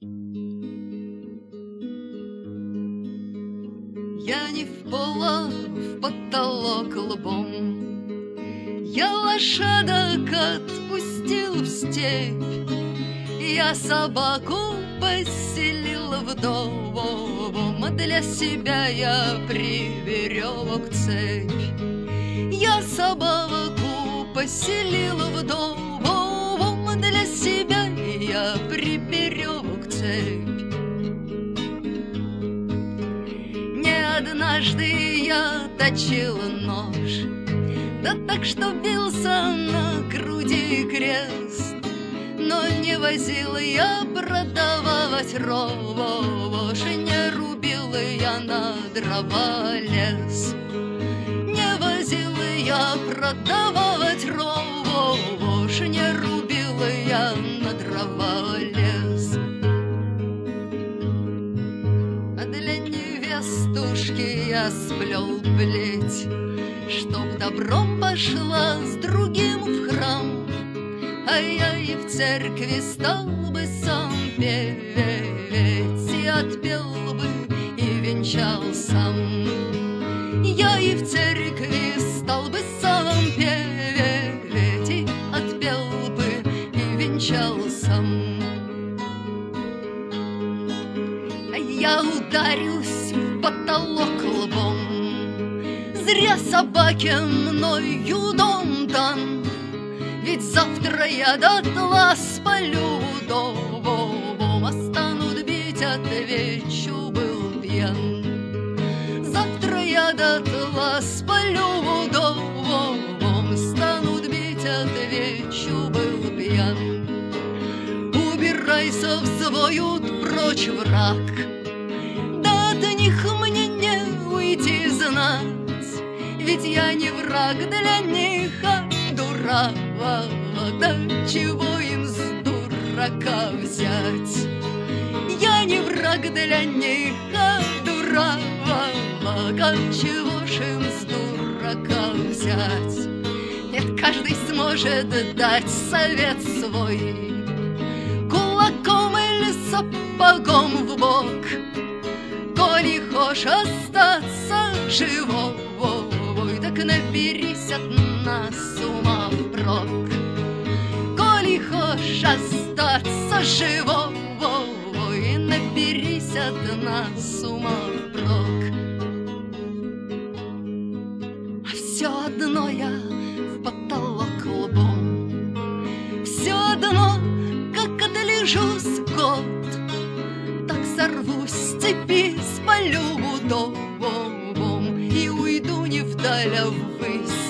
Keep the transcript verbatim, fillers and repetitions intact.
Я не в пол, а в потолок лбом. Я лошадок отпустил в степь, я собаку поселил в дом, а для себя я приберег цепь. Я собаку поселил в дом, а для себя я приберег цепь. Не однажды я точил нож, да так, что бился на груди крест. Но не возил я продавать рожь, не рубил я на дрова лес. Не возил я продавать рожь, не рубил я на дрова лес. А для невестушки я сплел плеть, чтоб добром пошла с другим в храм, а я и в церкви стал бы сам петь, и отпел бы, и венчал сам. Я и в церкви стал бы сам петь, и отпел бы, и венчал сам. А я ударюсь в потолок лбом, зря собаке мною дом дан, ведь завтра я дотла спалю дом, а станут бить, отвечу, был пьян. Завтра я дотла спалю дом, станут бить, отвечу, был пьян. Убирайся, взвоют прочь враг, да от них мне не уйти знать, ведь я не враг для них, а дурак. Да чего им с дурака взять? Я не враг для них, а дурак. А чего ж им с дурака взять? Нет, каждый сможет дать совет свой кулаком или сапогом в бок, коли хошь остаться живой, так наберись от нас ума впрок. Коли хошь остаться живой, наберись от нас ума впрок. А все одно я в потолок лбом, все одно, как отлежусь год, так сорвусь с цепи, спалю дом и уйду не вдаль, а ввысь.